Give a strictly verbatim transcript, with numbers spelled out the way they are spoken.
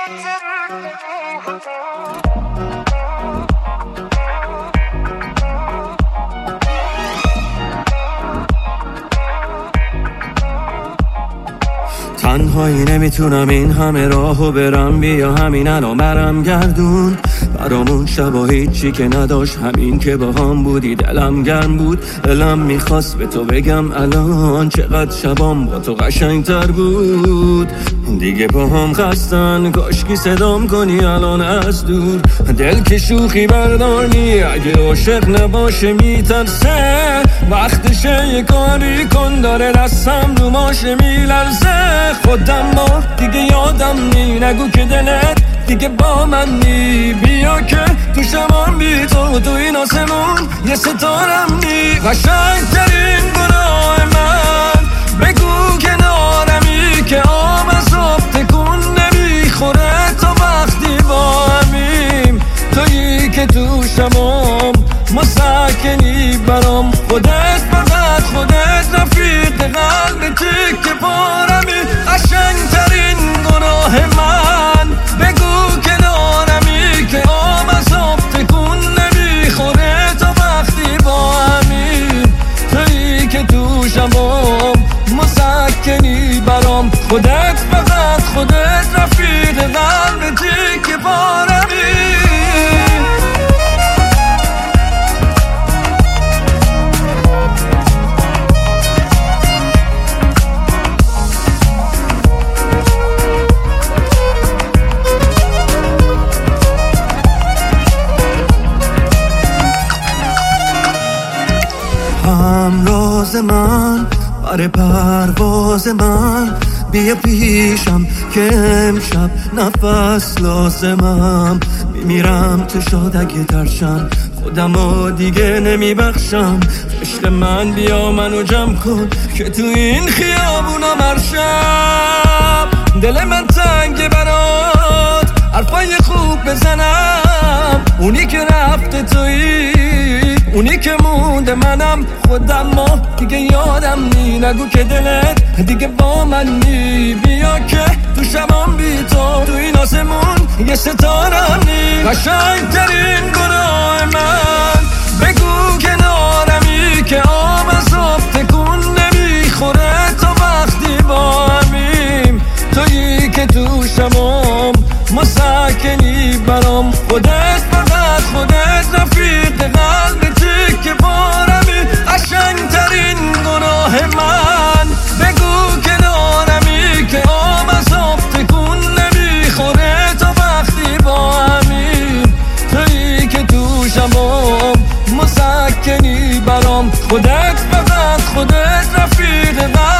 تنهایی نمیتونم این همه راهو برم، بیا همین الان برم گردون برامون شبا هیچی که نداشت، همین که با هم بودی دلم گرم بود. دلم میخواست به تو بگم الان چقدر شبام با تو قشنگتر بود. دیگه با هم خستن کاشکی صدام کنی الان از دور. دل که شوخی برداری اگه عاشق نباشه میترسه، وقتشه یه کاری کن داره دستم رو ماشه میلرزه. خودم با دیگه یادم نی، نگو که دلت دیگه با من نی. بیا که تو شمان بی تو تو این آسمون یه ستارم نی. قشنگترین گناه من بگو کنارمی که آب از آب تکون نمیخوره تا وقتی با همیم. تویی که تو شمام مسکنی برام، خودت فقط خودت رفیق قلب تیک پارمی. قشنگترین گناه من بگو کنارمی که آب از آب تکون نمیخوره تا وقتی با همیم. تویی که تو شمام مسکنی برام، خودت فقط خودت رفیق قلب تیک پارمی. همراز من بر پرواز من، بیا پیشم که امشب نفس لازمم. میمیرم تو شاد اگه ترشم، خودمو دیگه نمیبخشم. عشق من بیا منو جمع کن که تو این خیابونا مرشم. دل من تنگه برات حرفای خوب بزنم، اونی که رفته تویی اونی که مونده منم. خودم ما دیگه یادم نی، نگو که دلت دیگه با من نی. بیا که تو شبام بی تو تو این آسمون یه ستارم نی. قشنگترین گناه من بگو کنارمی که آب از آب تکون نمیخوره تا وقتی با همیم. تویی که تو شبام مسکنی برام، خودت فقط خودت رفیق قلب تیک پارمی. قشنگترین گناه من بگو کنارمی که آب از آب تکون نمیخوره تا وقتی با همیم. تویی که تو شبام مسکنی برام، خودت فقط خودت رفیق قلب